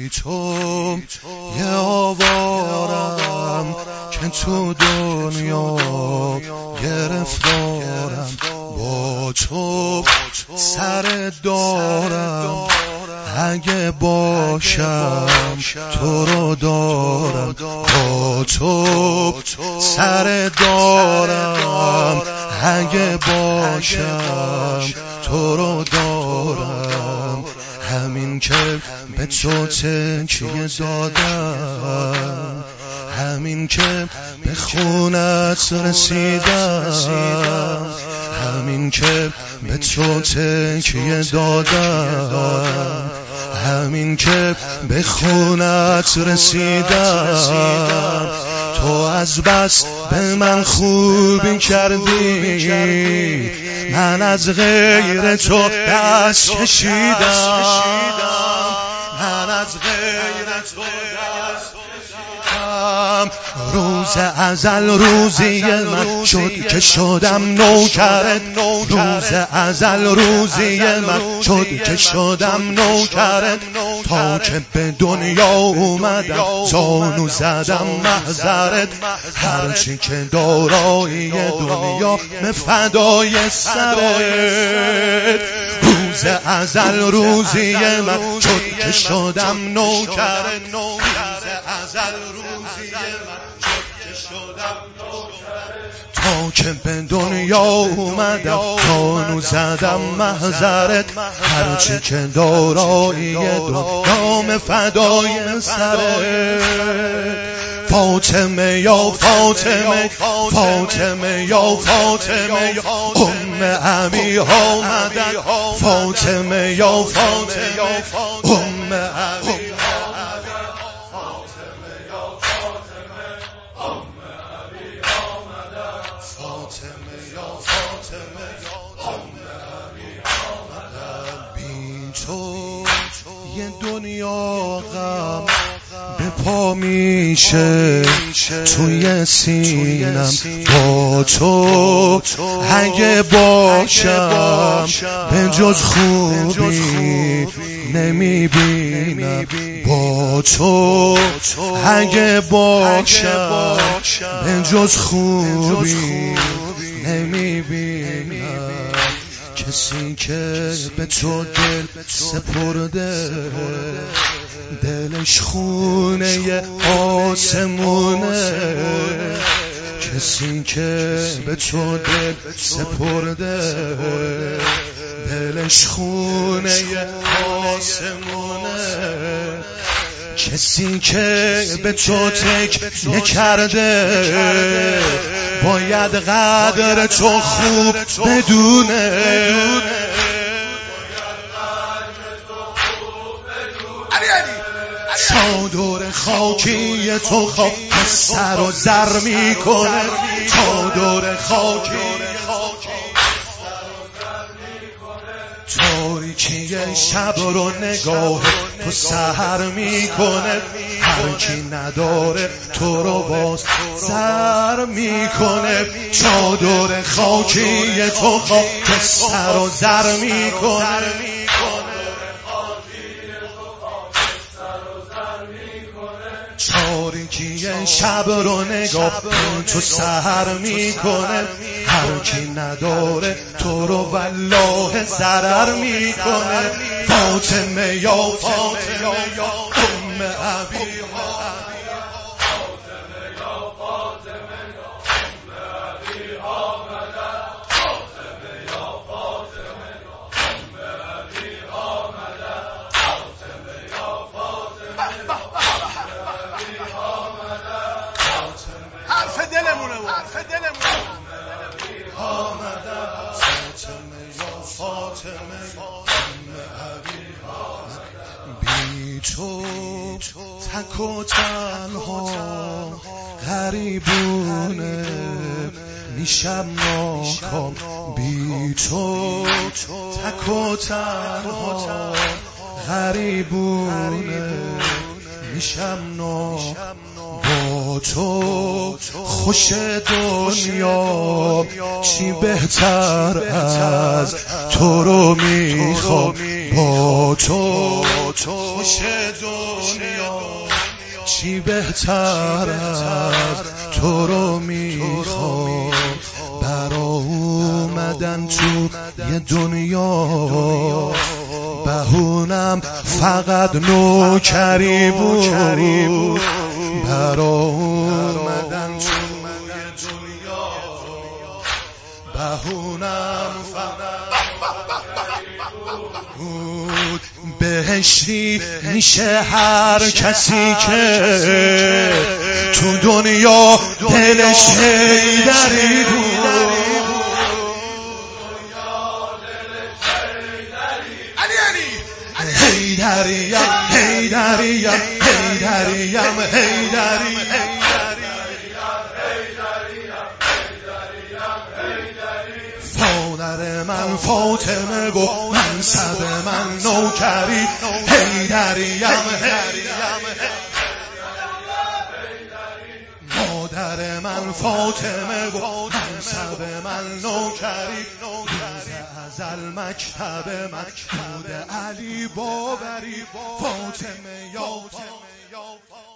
بی تو یه آوارم که تو دنیا گرفتارم، با تو سر دارم، اگه باشم تو رو دارم، با تو سر دارم، اگه باشم تو رو دارم. همین که به تو تکیه دادم، همین که به خونت رسیدم، همین که به تو تکیه دادم، همین که به خونت رسیدم. تو از بس به من خوبی کردی، من از غیر تو دست کشیدم، من از غیر تو دست کشیدم. روز ازل روزی من شد که شدم نوکرت، روز ازل روزی من شد که شدم نوکرت. تا که به دنیا اومدم زانو زدم محضرت، هرچی که دارایی دنیا فدای سرت. روز ازل روزی من شد که شدم نوکرت، روز ازل روزی من شد که شدم نوکرت. تا که به دنیا اومدم زانو زدم محضرت، هرچی که دارایی دنیا فدای سرت. فاطمه یا فاطمه، فاطمه یا فاطمه، ام ابی آمدن، فاطمه یا فاطمه، ام ابی یه دنیا غم به پا میشه توی سینم، با تو اگه باشم به جز خوبی نمیبینم، با تو اگه باشم به جز خوبی نمیبینم. کسی که به تو دل سپرده، دلش خونه آسمونه. کسی که به تو دل سپرده، دلش خونه آسمونه. کسی که به تو تکیه کرده، باید قدر تو خوب بدونه. چادر خاکی تو خاک سر و زر میکنه، چادر خاکی تاریکی شب رو نگاه تو سحر میکنه. هر کی نداره تو رو باز سر میکنه، چادر خاکی تو خاک سر و زر میکنه. تاریکی شب رو نگاه تو سحر میکنه. هر کی نداره تو رو والله ضرر میکنه. فاطمه یا فاطمه، ام ابی بی تو تک و تنها غریبونه میشم ناکام. بی تو تک و تنها غریبونه میشم ناکام. با تو خوش دنیا چی بهتر از تو رو میخوام. با تو خوش دنیا چی بهتر از تو رو میخوام برا اومدن تو یه دنیا بهونم فقط نوکری بود برا اومدن تو یه دنیا بهونم فقط بود بهشتی میشه هر کسی که تو دنیا دلش حیدری بود حیدریم حیدریم حیدریم حیدریم فادر من فاطمه گو منصب من نوکری حیدریم مادر من فاطمه گو منصب من نوکری ازل مکتب محمود علی باوری فاطمه یا